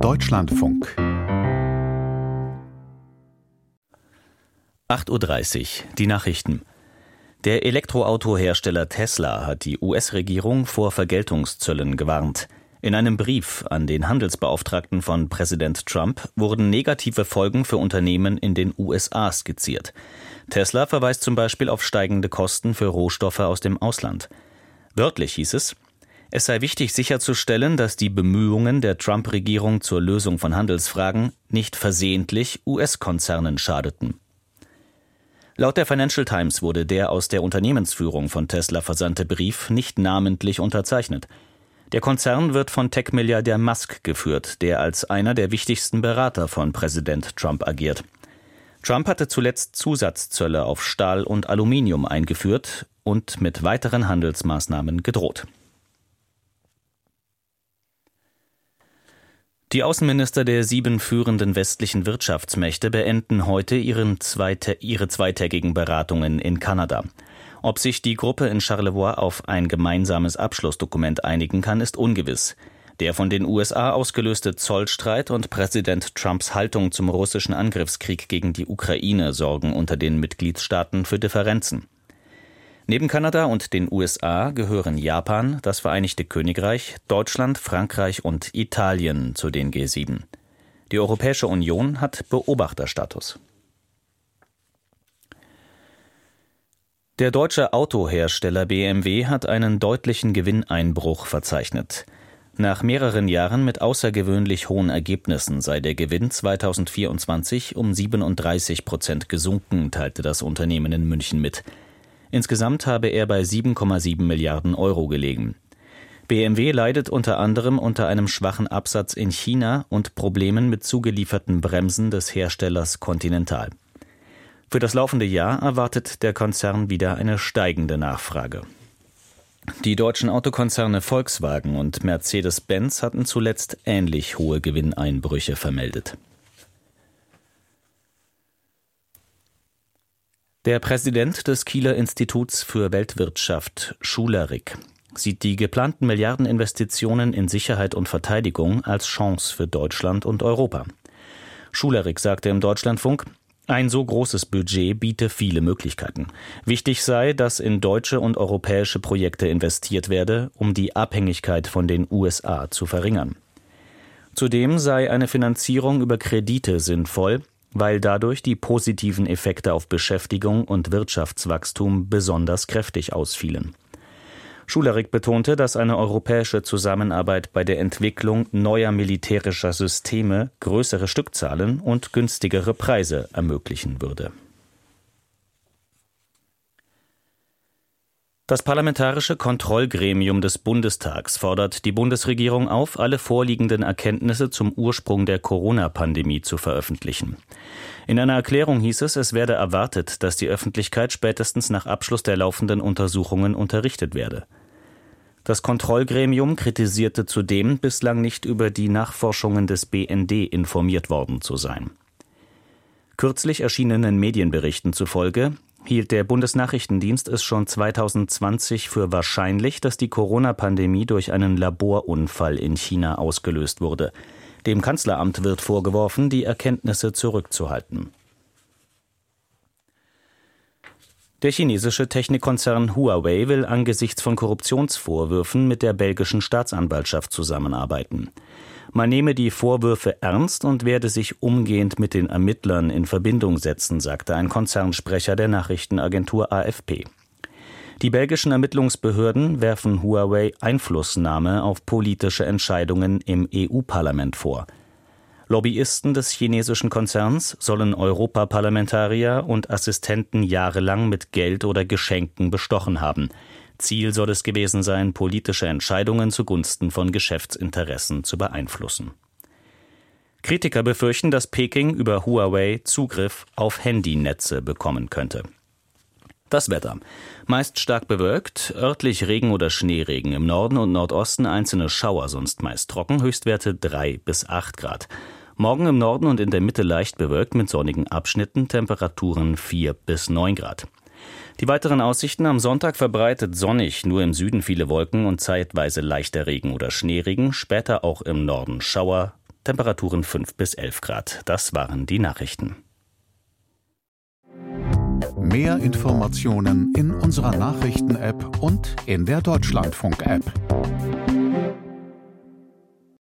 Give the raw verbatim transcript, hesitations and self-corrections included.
Deutschlandfunk. acht Uhr dreißig, die Nachrichten. Der Elektroautohersteller Tesla hat die U S-Regierung vor Vergeltungszöllen gewarnt. In einem Brief an den Handelsbeauftragten von Präsident Trump wurden negative Folgen für Unternehmen in den U S A skizziert. Tesla verweist zum Beispiel auf steigende Kosten für Rohstoffe aus dem Ausland. Wörtlich hieß es: Es sei wichtig sicherzustellen, dass die Bemühungen der Trump-Regierung zur Lösung von Handelsfragen nicht versehentlich U S-Konzernen schadeten. Laut der Financial Times wurde der aus der Unternehmensführung von Tesla versandte Brief nicht namentlich unterzeichnet. Der Konzern wird von Tech-Milliardär Musk geführt, der als einer der wichtigsten Berater von Präsident Trump agiert. Trump hatte zuletzt Zusatzzölle auf Stahl und Aluminium eingeführt und mit weiteren Handelsmaßnahmen gedroht. Die Außenminister der sieben führenden westlichen Wirtschaftsmächte beenden heute ihren zweite, ihre zweitägigen Beratungen in Kanada. Ob sich die Gruppe in Charlevoix auf ein gemeinsames Abschlussdokument einigen kann, ist ungewiss. Der von den U S A ausgelöste Zollstreit und Präsident Trumps Haltung zum russischen Angriffskrieg gegen die Ukraine sorgen unter den Mitgliedstaaten für Differenzen. Neben Kanada und den U S A gehören Japan, das Vereinigte Königreich, Deutschland, Frankreich und Italien zu den G sieben. Die Europäische Union hat Beobachterstatus. Der deutsche Autohersteller B M W hat einen deutlichen Gewinneinbruch verzeichnet. Nach mehreren Jahren mit außergewöhnlich hohen Ergebnissen sei der Gewinn zweitausendvierundzwanzig um siebenunddreißig Prozent gesunken, teilte das Unternehmen in München mit. Insgesamt habe er bei sieben Komma sieben Milliarden Euro gelegen. B M W leidet unter anderem unter einem schwachen Absatz in China und Problemen mit zugelieferten Bremsen des Herstellers Continental. Für das laufende Jahr erwartet der Konzern wieder eine steigende Nachfrage. Die deutschen Autokonzerne Volkswagen und Mercedes-Benz hatten zuletzt ähnlich hohe Gewinneinbrüche vermeldet. Der Präsident des Kieler Instituts für Weltwirtschaft, Schulerich, sieht die geplanten Milliardeninvestitionen in Sicherheit und Verteidigung als Chance für Deutschland und Europa. Schulerich sagte im Deutschlandfunk: Ein so großes Budget biete viele Möglichkeiten. Wichtig sei, dass in deutsche und europäische Projekte investiert werde, um die Abhängigkeit von den U S A zu verringern. Zudem sei eine Finanzierung über Kredite sinnvoll, weil dadurch die positiven Effekte auf Beschäftigung und Wirtschaftswachstum besonders kräftig ausfielen. Schulerich betonte, dass eine europäische Zusammenarbeit bei der Entwicklung neuer militärischer Systeme größere Stückzahlen und günstigere Preise ermöglichen würde. Das Parlamentarische Kontrollgremium des Bundestags fordert die Bundesregierung auf, alle vorliegenden Erkenntnisse zum Ursprung der Corona-Pandemie zu veröffentlichen. In einer Erklärung hieß es, es werde erwartet, dass die Öffentlichkeit spätestens nach Abschluss der laufenden Untersuchungen unterrichtet werde. Das Kontrollgremium kritisierte zudem, bislang nicht über die Nachforschungen des B N D informiert worden zu sein. Kürzlich erschienenen Medienberichten zufolge hielt der Bundesnachrichtendienst es schon zweitausendzwanzig für wahrscheinlich, dass die Corona-Pandemie durch einen Laborunfall in China ausgelöst wurde. Dem Kanzleramt wird vorgeworfen, die Erkenntnisse zurückzuhalten. Der chinesische Technikkonzern Huawei will angesichts von Korruptionsvorwürfen mit der belgischen Staatsanwaltschaft zusammenarbeiten. Man nehme die Vorwürfe ernst und werde sich umgehend mit den Ermittlern in Verbindung setzen, sagte ein Konzernsprecher der Nachrichtenagentur A F P. Die belgischen Ermittlungsbehörden werfen Huawei Einflussnahme auf politische Entscheidungen im E U-Parlament vor. Lobbyisten des chinesischen Konzerns sollen Europaparlamentarier und Assistenten jahrelang mit Geld oder Geschenken bestochen haben. Ziel soll es gewesen sein, politische Entscheidungen zugunsten von Geschäftsinteressen zu beeinflussen. Kritiker befürchten, dass Peking über Huawei Zugriff auf Handynetze bekommen könnte. Das Wetter. Meist stark bewölkt, örtlich Regen oder Schneeregen, im Norden und Nordosten einzelne Schauer, sonst meist trocken, Höchstwerte drei bis acht Grad. Morgen im Norden und in der Mitte leicht bewölkt mit sonnigen Abschnitten, Temperaturen vier bis neun Grad. Die weiteren Aussichten: am Sonntag verbreitet sonnig, nur im Süden viele Wolken und zeitweise leichter Regen oder Schneeregen, später auch im Norden Schauer, Temperaturen fünf bis elf Grad. Das waren die Nachrichten. Mehr Informationen in unserer Nachrichten-App und in der Deutschlandfunk-App.